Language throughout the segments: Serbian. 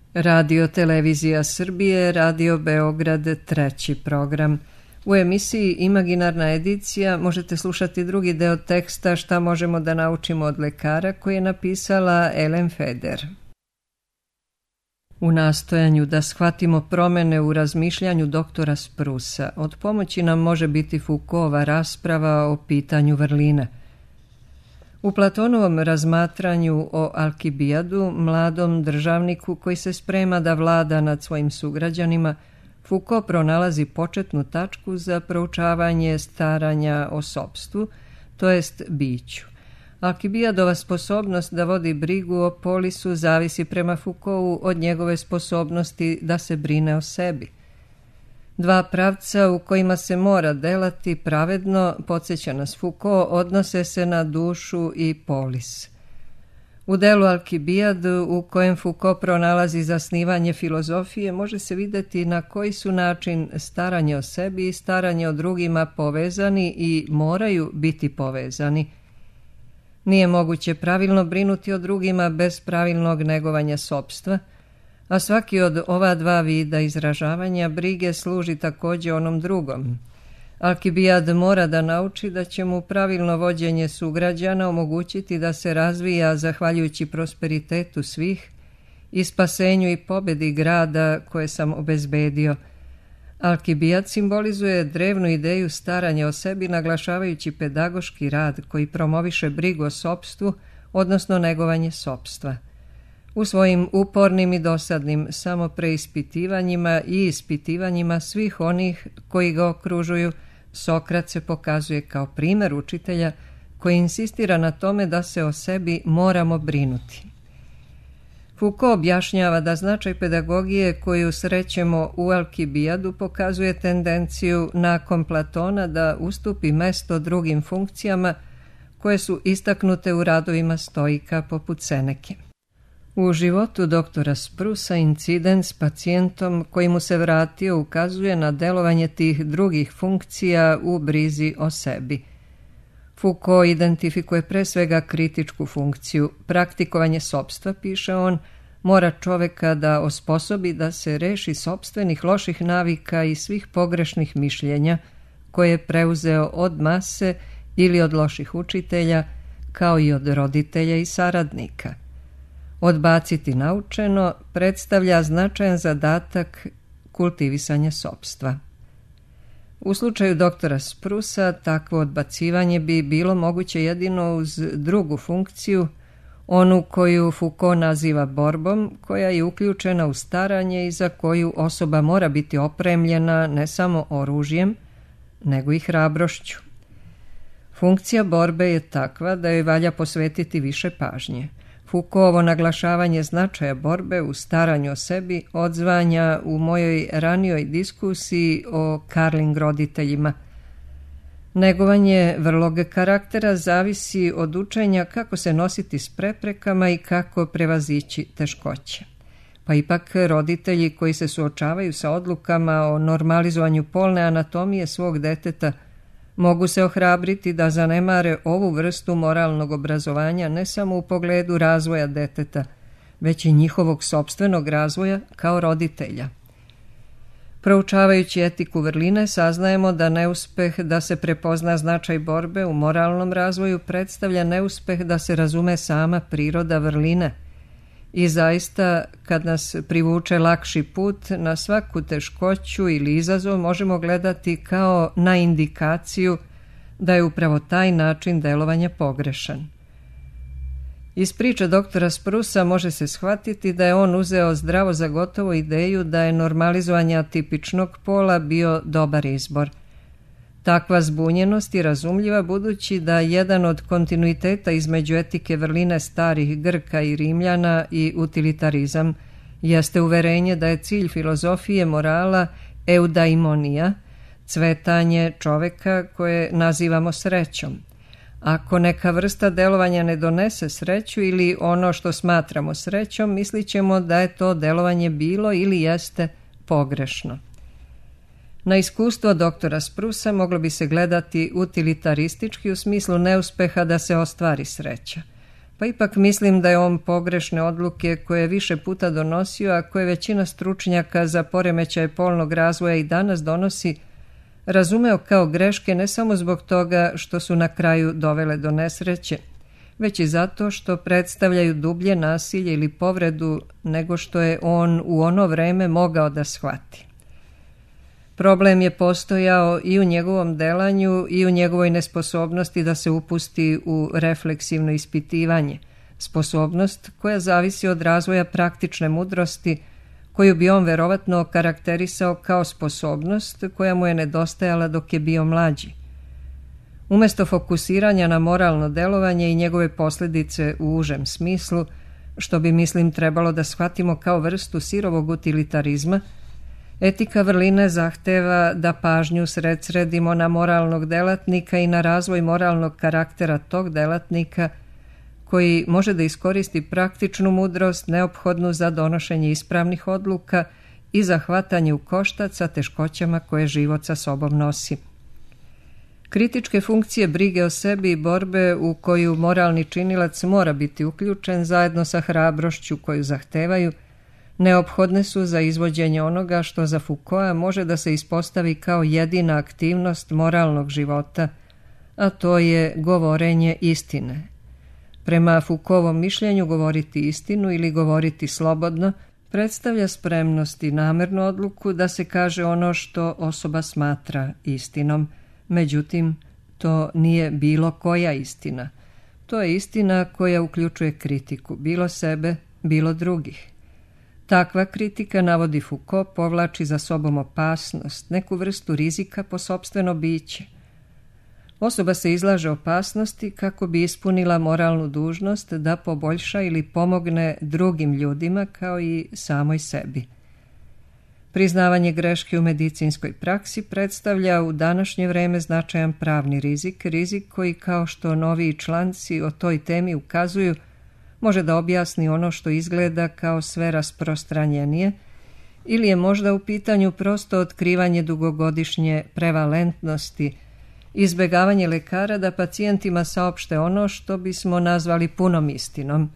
Radio Televizija Srbije, Radio Beograd, treći program. U emisiji Imaginarna edicija možete slušati drugi deo teksta Šta možemo da naučimo od lekara koji je napisala Ellen Feder. U nastojanju da shvatimo promene u razmišljanju doktora Sprusa, od pomoći nam može biti Foucaultova rasprava o pitanju vrline. U Platonovom razmatranju o Alkibijadu, mladom državniku koji se sprema da vlada nad svojim sugrađanima, Foucault pronalazi početnu tačku za proučavanje staranja o sopstvu, to jest biću. Alkibijadova sposobnost da vodi brigu o polisu zavisi prema Foucaultu od njegove sposobnosti da se brine o sebi. Dva pravca u kojima se mora delati pravedno, podsjeća nas Foucault, odnose se na dušu i polis. U delu Alkibijad, u kojem Foucault pronalazi zasnivanje filozofije, može se vidjeti na koji su način staranje o sebi i staranje o drugima povezani i moraju biti povezani. Nije moguće pravilno brinuti o drugima bez pravilnog negovanja sopstva, a svaki od ova dva vida izražavanja brige služi također onom drugom. Alkibijad mora da nauči da će mu pravilno vođenje sugrađana omogućiti da se razvija zahvaljujući prosperitetu svih i spasenju i pobedi grada koje sam obezbedio. Alkibijad simbolizuje drevnu ideju staranja o sebi naglašavajući pedagoški rad koji promoviše brigu o sopstvu, odnosno negovanje sopstva. U svojim upornim i dosadnim samopreispitivanjima i ispitivanjima svih onih koji ga okružuju, Sokrat se pokazuje kao primjer učitelja koji insistira na tome da se o sebi moramo brinuti. Foucault objašnjava da značaj pedagogije koju srećemo u Alkibijadu pokazuje tendenciju nakon Platona da ustupi mesto drugim funkcijama koje su istaknute u radovima stoika poput Seneke. U životu doktora Sprusa incident s pacijentom koji mu se vratio ukazuje na delovanje tih drugih funkcija u brizi o sebi. Foucault identifikuje pre svega kritičku funkciju. Praktikovanje sopstva, piše on, mora čoveka da osposobi da se reši sopstvenih loših navika i svih pogrešnih mišljenja koje je preuzeo od mase ili od loših učitelja, kao i od roditelja i saradnika. Odbaciti naučeno predstavlja značajan zadatak kultivisanja sopstva. U slučaju doktora Sprusa takvo odbacivanje bi bilo moguće jedino uz drugu funkciju, onu koju Foucault naziva borbom, koja je uključena u staranje i za koju osoba mora biti opremljena ne samo oružjem, nego i hrabrošću. Funkcija borbe je takva da joj valja posvetiti više pažnje. Foucaultovo naglašavanje značaja borbe u staranju o sebi odzvanja u mojoj ranijoj diskusiji o Carling roditeljima. Negovanje vrlog karaktera zavisi od učenja kako se nositi s preprekama i kako prevazići teškoće. Pa ipak roditelji koji se suočavaju sa odlukama o normalizovanju polne anatomije svog deteta mogu se ohrabriti da zanemare ovu vrstu moralnog obrazovanja ne samo u pogledu razvoja deteta, već i njihovog sopstvenog razvoja kao roditelja. Proučavajući etiku vrline, saznajemo da neuspeh da se prepozna značaj borbe u moralnom razvoju predstavlja neuspeh da se razume sama priroda vrline. I zaista, kad nas privuče lakši put, na svaku teškoću ili izazov možemo gledati kao na indikaciju da je upravo taj način delovanja pogrešan. Iz priče doktora Sprusa može se shvatiti da je on uzeo zdravo za gotovo ideju da je normalizovanje atipičnog pola bio dobar izbor. Takva zbunjenost je razumljiva budući da jedan od kontinuiteta između etike vrline starih Grka i Rimljana i utilitarizam jeste uverenje da je cilj filozofije morala eudaimonija, cvetanje čoveka koje nazivamo srećom. Ako neka vrsta delovanja ne donese sreću ili ono što smatramo srećom, mislit ćemo da je to delovanje bilo ili jeste pogrešno. Na iskustvo doktora Sprusa moglo bi se gledati utilitaristički u smislu neuspeha da se ostvari sreća. Pa ipak mislim da je on pogrešne odluke koje je više puta donosio, a koje većina stručnjaka za poremećaj polnog razvoja i danas donosi, razumeo kao greške ne samo zbog toga što su na kraju dovele do nesreće, već i zato što predstavljaju dublje nasilje ili povredu nego što je on u ono vreme mogao da shvati. Problem je postojao i u njegovom delanju i u njegovoj nesposobnosti da se upusti u refleksivno ispitivanje, sposobnost koja zavisi od razvoja praktične mudrosti, koju bi on verovatno karakterisao kao sposobnost koja mu je nedostajala dok je bio mlađi. Umesto fokusiranja na moralno delovanje i njegove posljedice u užem smislu, što bi mislim trebalo da shvatimo kao vrstu sirovog utilitarizma, etika vrline zahteva da pažnju sredimo na moralnog delatnika i na razvoj moralnog karaktera tog delatnika koji može da iskoristi praktičnu mudrost neophodnu za donošenje ispravnih odluka i za hvatanje u koštac sa teškoćama koje život sa sobom nosi. Kritičke funkcije brige o sebi i borbe u koju moralni činilac mora biti uključen zajedno sa hrabrošću koju zahtevaju, neophodne su za izvođenje onoga što za Foucaulta može da se ispostavi kao jedina aktivnost moralnog života, a to je govorenje istine. Prema Foucaultovom mišljenju govoriti istinu ili govoriti slobodno predstavlja spremnost i namernu odluku da se kaže ono što osoba smatra istinom. Međutim, to nije bilo koja istina. To je istina koja uključuje kritiku, bilo sebe, bilo drugih. Takva kritika, navodi Foucault, povlači za sobom opasnost, neku vrstu rizika po sopstveno biće. Osoba se izlaže opasnosti kako bi ispunila moralnu dužnost da poboljša ili pomogne drugim ljudima kao i samoj sebi. Priznavanje greške u medicinskoj praksi predstavlja u današnje vreme značajan pravni rizik koji, kao što noviji članci o toj temi ukazuju, može da objasni ono što izgleda kao sve rasprostranjenije, ili je možda u pitanju prosto otkrivanje dugogodišnje prevalentnosti, izbegavanje lekara da pacijentima saopšte ono što bismo nazvali punom istinom.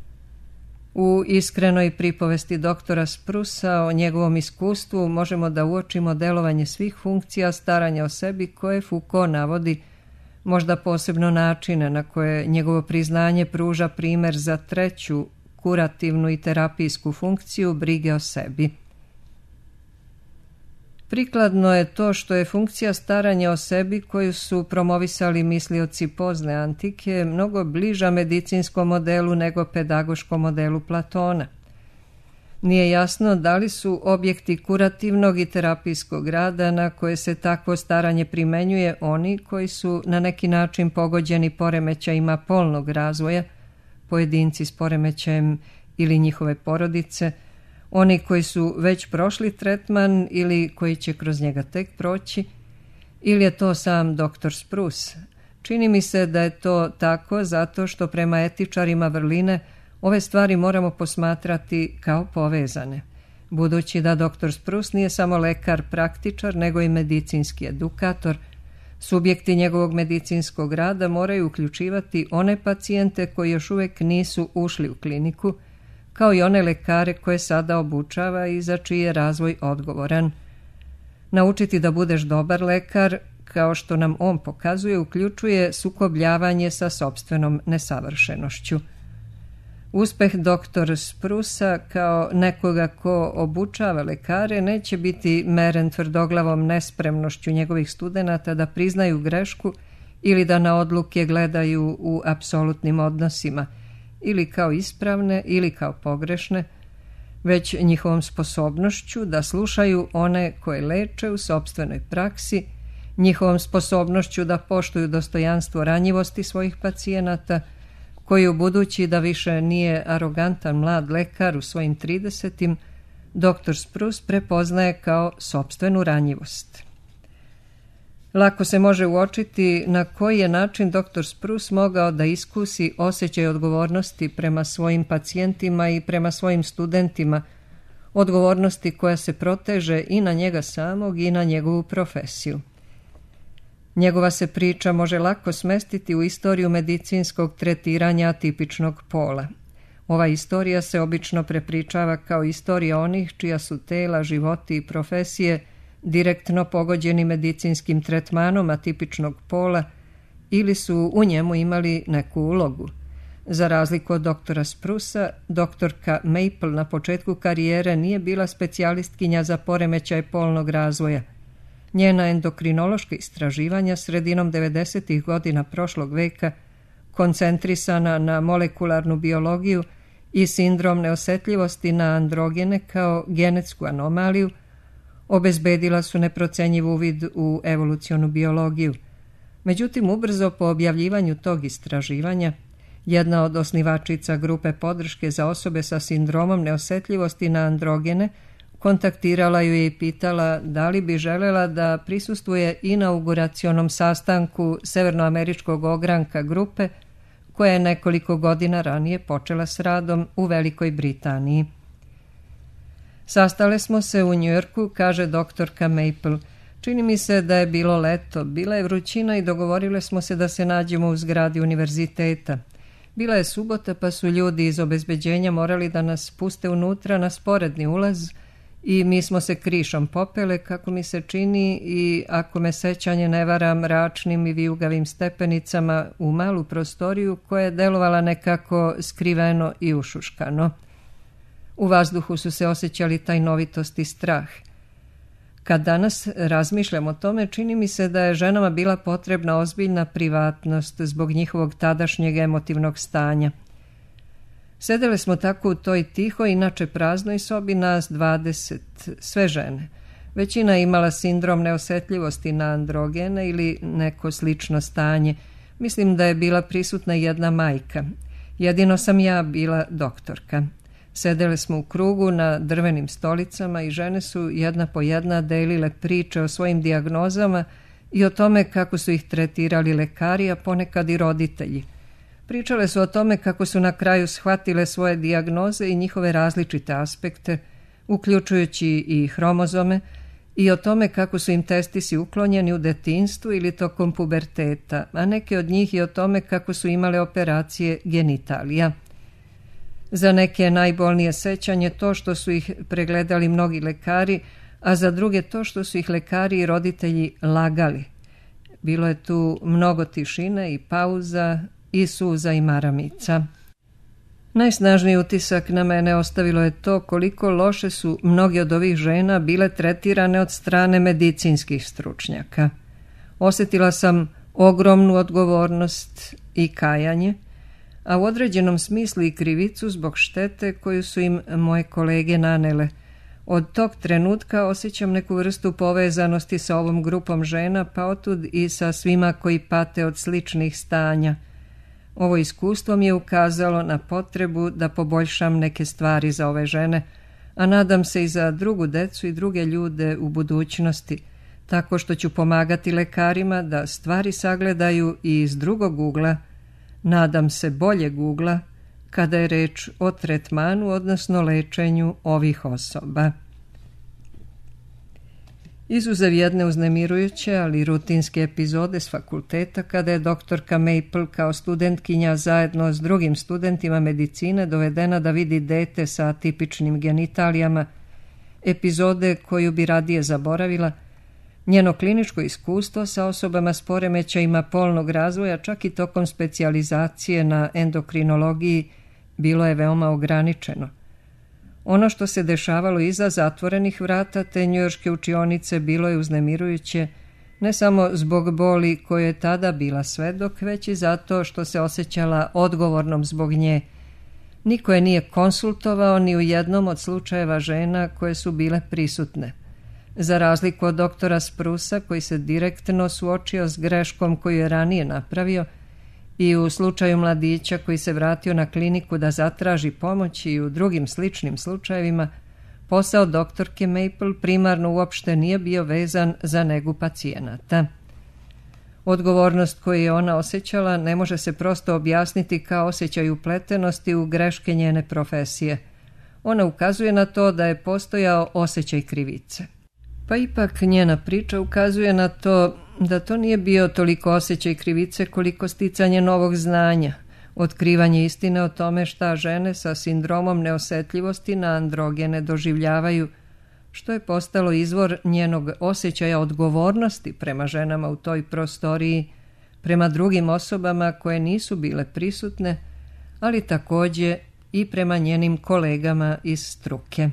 U iskrenoj pripovesti doktora Sprusa o njegovom iskustvu možemo da uočimo delovanje svih funkcija staranja o sebi koje Foucault navodi, možda posebno načine na koje njegovo priznanje pruža primer za treću, kurativnu i terapijsku funkciju brige o sebi. Prikladno je to što je funkcija staranja o sebi koju su promovisali mislioci pozne antike mnogo bliža medicinskom modelu nego pedagoškom modelu Platona. Nije jasno da li su objekti kurativnog i terapijskog rada na koje se takvo staranje primenjuje oni koji su na neki način pogođeni poremećajima polnog razvoja, pojedinci s poremećajem ili njihove porodice, oni koji su već prošli tretman ili koji će kroz njega tek proći, ili je to sam dr. Spruce. Čini mi se da je to tako zato što prema etičarima vrline ove stvari moramo posmatrati kao povezane, budući da dr. Spruce nije samo lekar praktičar, nego i medicinski edukator. Subjekti njegovog medicinskog rada moraju uključivati one pacijente koji još uvijek nisu ušli u kliniku, kao i one lekare koje sada obučava i za čiji je razvoj odgovoran. Naučiti da budeš dobar lekar, kao što nam on pokazuje, uključuje sukobljavanje sa sopstvenom nesavršenošću. Uspeh dr. Sprusa kao nekoga ko obučava lekare neće biti meren tvrdoglavom nespremnošću njegovih studenata da priznaju grešku ili da na odluke gledaju u apsolutnim odnosima, ili kao ispravne ili kao pogrešne, već njihovom sposobnošću da slušaju one koje leče u sopstvenoj praksi, njihovom sposobnošću da poštuju dostojanstvo ranjivosti svojih pacijenata, koji u budući da više nije arogantan mlad lekar u svojim 30. dr. Spruce prepoznaje kao sopstvenu ranjivost. Lako se može uočiti na koji je način dr. Spruce mogao da iskusi osjećaj odgovornosti prema svojim pacijentima i prema svojim studentima, odgovornosti koja se proteže i na njega samog i na njegovu profesiju. Njegova se priča može lako smestiti u istoriju medicinskog tretiranja atipičnog pola. Ova istorija se obično prepričava kao istorija onih čija su tela, životi i profesije direktno pogođeni medicinskim tretmanom atipičnog pola ili su u njemu imali neku ulogu. Za razliku od doktora Sprusa, doktorka Maple na početku karijere nije bila specijalistkinja za poremećaj polnog razvoja. Njena endokrinološka istraživanja sredinom 90. godina prošlog veka, koncentrisana na molekularnu biologiju i sindrom neosetljivosti na androgene kao genetsku anomaliju, obezbedila su neprocenjiv uvid u evolucionu biologiju. Međutim, ubrzo po objavljivanju tog istraživanja, jedna od osnivačica grupe podrške za osobe sa sindromom neosetljivosti na androgene kontaktirala ju je i pitala da li bi želela da prisustvuje inauguracionom sastanku severnoameričkog ogranka grupe koja je nekoliko godina ranije počela s radom u Velikoj Britaniji. Sastale smo se u Njujorku, kaže doktorka Maple. Čini mi se da je bilo leto, bila je vrućina i dogovorile smo se da se nađemo u zgradi univerziteta. Bila je subota pa su ljudi iz obezbeđenja morali da nas puste unutra na sporedni ulaz i mi smo se krišom popele, kako mi se čini, i ako me sećanje ne vara, mračnim i vijugavim stepenicama u malu prostoriju koja je delovala nekako skriveno i ušuškano. U vazduhu su se osjećali tajnovitost i strah. Kad danas razmišljam o tome, čini mi se da je ženama bila potrebna ozbiljna privatnost zbog njihovog tadašnjeg emotivnog stanja. Sedele smo tako u toj tihoj, inače praznoj sobi, nas 20, sve žene. Većina je imala sindrom neosetljivosti na androgene ili neko slično stanje. Mislim da je bila prisutna jedna majka. Jedino sam ja bila doktorka. Sedele smo u krugu na drvenim stolicama i žene su jedna po jedna delile priče o svojim dijagnozama i o tome kako su ih tretirali lekari, a ponekad i roditelji. Pričale su o tome kako su na kraju shvatile svoje dijagnoze i njihove različite aspekte, uključujući i hromozome, i o tome kako su im testisi uklonjeni u detinjstvu ili tokom puberteta, a neke od njih i o tome kako su imale operacije genitalija. Za neke je najbolnije sećanje to što su ih pregledali mnogi lekari, a za druge to što su ih lekari i roditelji lagali. Bilo je tu mnogo tišine i pauza i suza i maramica. Najsnažniji utisak na mene ostavilo je to koliko loše su mnogi od ovih žena bile tretirane od strane medicinskih stručnjaka. Osjetila sam ogromnu odgovornost i kajanje, a u određenom smislu i krivicu zbog štete koju su im moje kolege nanele. Od tog trenutka osjećam neku vrstu povezanosti sa ovom grupom žena, pa otud i sa svima koji pate od sličnih stanja. Ovo iskustvo mi je ukazalo na potrebu da poboljšam neke stvari za ove žene, a nadam se i za drugu decu i druge ljude u budućnosti, tako što ću pomagati lekarima da stvari sagledaju i iz drugog ugla, nadam se boljeg ugla, kada je reč o tretmanu, odnosno lečenju ovih osoba. Izuzev jedne uznemirujuće, ali rutinske epizode s fakulteta, kada je doktorka Maple kao studentkinja zajedno s drugim studentima medicine dovedena da vidi dete sa atipičnim genitalijama, epizode koju bi radije zaboravila, njeno kliničko iskustvo sa osobama s poremećajima polnog razvoja, čak i tokom specijalizacije na endokrinologiji, bilo je veoma ograničeno. Ono što se dešavalo iza zatvorenih vrata te njujorške učionice bilo je uznemirujuće, ne samo zbog boli koje je tada bila svedok, već i zato što se osjećala odgovornom zbog nje. Niko je nije konsultovao ni u jednom od slučajeva žena koje su bile prisutne. Za razliku od doktora Sprusa, koji se direktno suočio s greškom koju je ranije napravio, i u slučaju mladića koji se vratio na kliniku da zatraži pomoć i u drugim sličnim slučajevima, posao doktorke Maple primarno uopšte nije bio vezan za negu pacijenata. Odgovornost koju je ona osjećala ne može se prosto objasniti kao osjećaj upletenosti u greške njene profesije. Ona ukazuje na to da je postojao osjećaj krivice. Pa ipak njena priča ukazuje na to da to nije bio toliko osjećaj krivice koliko sticanje novog znanja, otkrivanje istine o tome šta žene sa sindromom neosjetljivosti na androgene doživljavaju, što je postalo izvor njenog osjećaja odgovornosti prema ženama u toj prostoriji, prema drugim osobama koje nisu bile prisutne, ali također i prema njenim kolegama iz struke.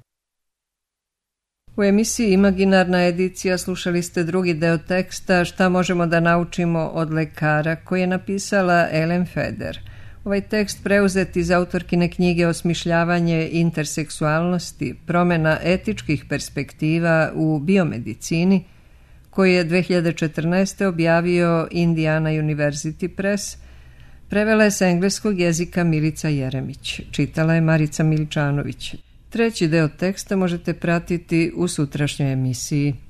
U emisiji Imaginarna edicija slušali ste drugi deo teksta Šta možemo da naučimo od lekara, koji je napisala Ellen Feder. Ovaj tekst preuzet iz autorkine knjige Osmišljavanje interseksualnosti, promjena etičkih perspektiva u biomedicini, koji je 2014. objavio Indiana University Press, prevela je sa engleskog jezika Milica Jeremić, čitala je Marica Miličanović. Treći deo teksta možete pratiti u sutrašnjoj emisiji.